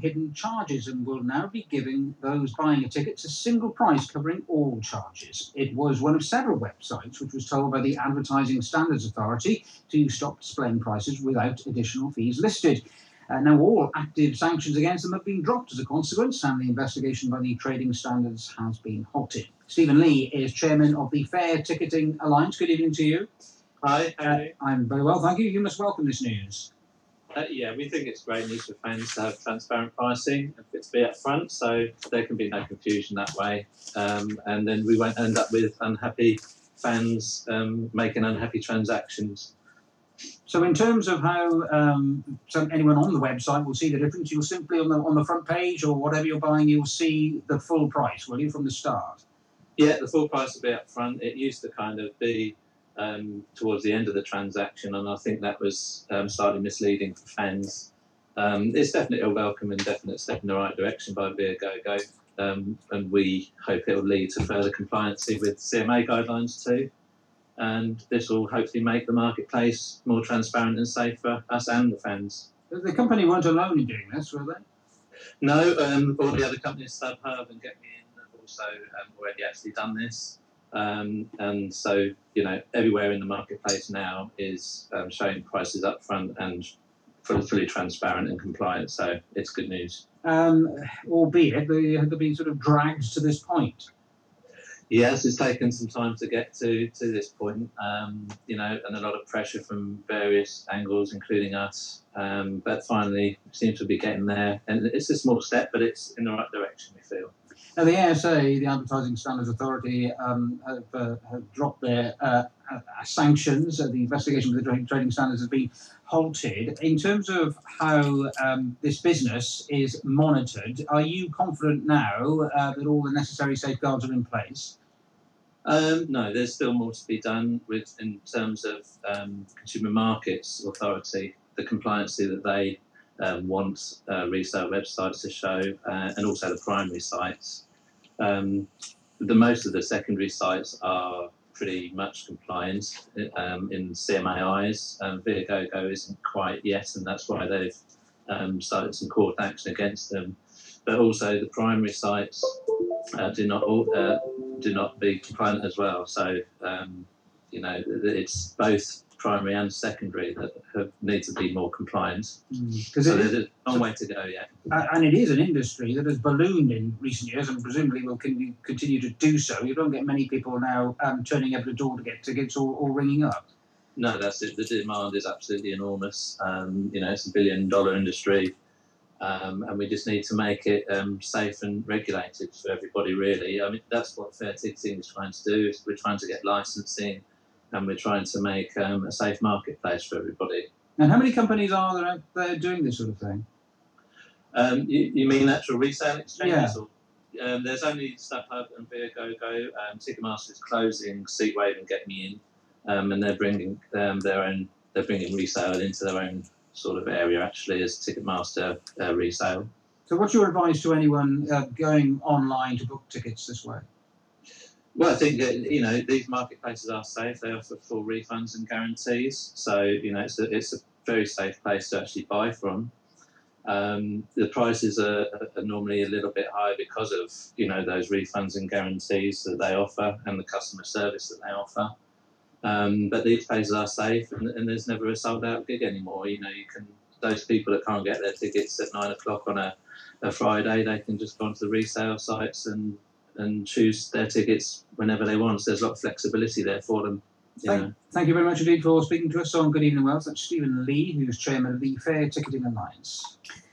hidden charges and will now be giving those buying a ticket a single price covering all charges. It was one of several websites which was told by the Advertising Standards Authority to stop displaying prices without additional fees listed. Now, all active sanctions against them have been dropped as a consequence, and the investigation by the Trading Standards has been halted. Stephen Lee is chairman of the Fair Ticketing Alliance. Good evening to you. Hi, how are you? I'm very well, thank you. You must welcome this news. Yeah, we think it's great news for fans to have transparent pricing and for it to be up front, so there can be no confusion that way. And then we won't end up with unhappy fans making unhappy transactions. So, in terms of how anyone on the website will see the difference, you'll simply on the front page or whatever you're buying, you'll see the full price, will you, from the start? Yeah, the full price will be up front. It used to kind of be towards the end of the transaction, and I think that was slightly misleading for fans. It's definitely a welcome and definite step in the right direction by Viagogo, and we hope it will lead to further compliance with CMA guidelines too. And this will hopefully make the marketplace more transparent and safe for us and the fans. The company weren't alone in doing this, were they? No, all the other companies, StubHub and Get Me In, have also already actually done this. And so, you know, everywhere in the marketplace now is showing prices up front and fully transparent and compliant. So it's good news. Albeit they've been sort of dragged to this point. Yes, it's taken some time to get to this point, you know, and a lot of pressure from various angles, including us. But finally, we seem to be getting there. And it's a small step, but it's in the right direction, we feel. Now, the ASA, the Advertising Standards Authority, have dropped their sanctions. The investigation of the trading standards has been halted. In terms of how this business is monitored, are you confident now that all the necessary safeguards are in place? No, there's still more to be done in terms of Consumer Markets Authority, the compliancy that they want resale websites to show, and also the primary sites. Most of the secondary sites are pretty much compliant in CMA eyes. Viagogo isn't quite yet, and that's why they've started some court action against them. But also the primary sites do not be compliant as well. So you know, it's both primary and secondary that need to be more compliant. So there's a long way to go yet. And it is an industry that has ballooned in recent years and presumably will continue to do so. You don't get many people now turning up at the door to get tickets or ringing up. No, that's it. The demand is absolutely enormous. You know, it's $1 billion industry. And we just need to make it safe and regulated for everybody, really. I mean, that's what Fair Ticketing is trying to do. We're trying to get licensing, and we're trying to make a safe marketplace for everybody. And how many companies are there out there doing this sort of thing? You mean actual resale exchanges? Yeah. Or, there's only StubHub and Viagogo. Ticketmaster is closing Seatwave and Get Me In, and they're bringing They're bringing resale into their own sort of area, actually, as Ticketmaster resale. So what's your advice to anyone going online to book tickets this way? Well, I think you know, these marketplaces are safe. They offer full refunds and guarantees, so you know, it's a very safe place to actually buy from. The prices are normally a little bit high because of, you know, those refunds and guarantees that they offer and the customer service that they offer. But these places are safe, and there's never a sold-out gig anymore. You know, those people that can't get their tickets at 9 o'clock on a Friday, they can just go onto the resale sites and choose their tickets whenever they want. So there's a lot of flexibility there for them. Thank you very much indeed for speaking to us on Good Evening Wales. That's Stephen Lee, who's chairman of the Fair Ticketing Alliance.